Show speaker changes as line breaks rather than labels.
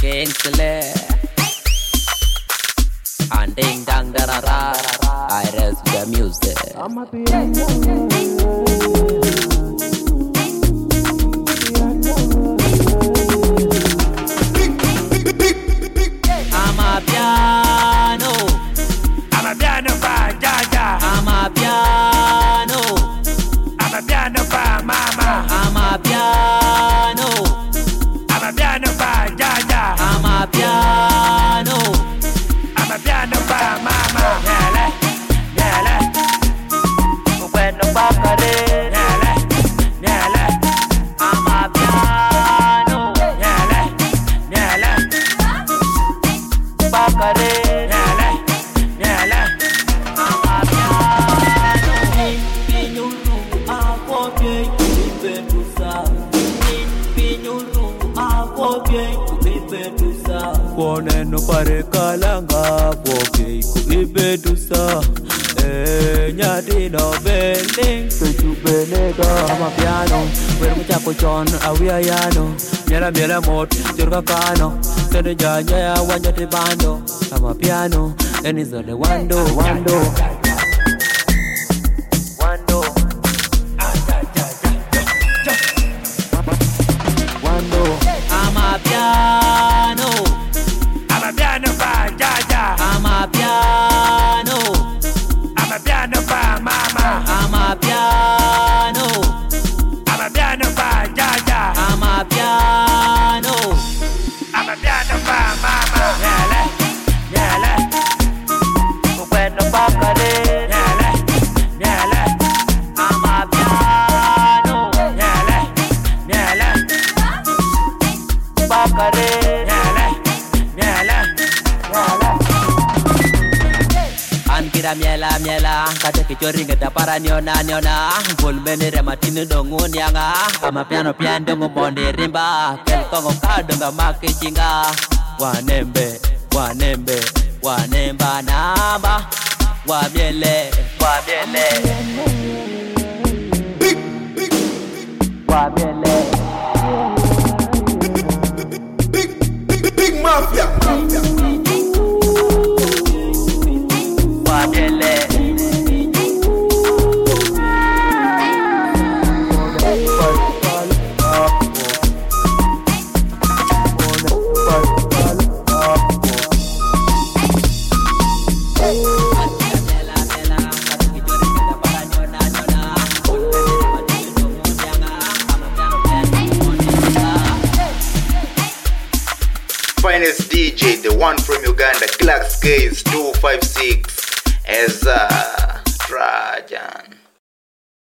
Kingsley and ding dang darara. I rest the music. I'm a piano. I'm a piano by Jaja. I'm a piano. I'm a piano by Mama. I'm a piano. I'm a piano by Jaja. I'm a piano. I'm a piano by Mama. Yele, yele. When the bakare. Yele, yele. I'm a piano. Yele, yele. Bakare.
Kone no pare kalanga poke kuibedusa nyadi no bending tu benega ama piano wer mucha kochon awia yano miela mot jorka kano sende janya ya wanyate bando ama piano enizole wando ama piano. I'm a piano by Jaja. I'm a piano. I'm a piano by Mama. I'm a piano. I'm a piano by Jaja. I'm a piano. I'm a piano by Mama. Yele, yele. When the bakare. Yele, yele. I'm a piano. Yele, yele. Bakare. Kira miela kata kichori ngeta para niona volmene rematini dongun yanga ama piano dongo bonde rimba kel kongo kadonga makichinga wanemba namba wamiele
Big mafia. Finest DJ, the one from Uganda, Clark's Case 256 as Trajan.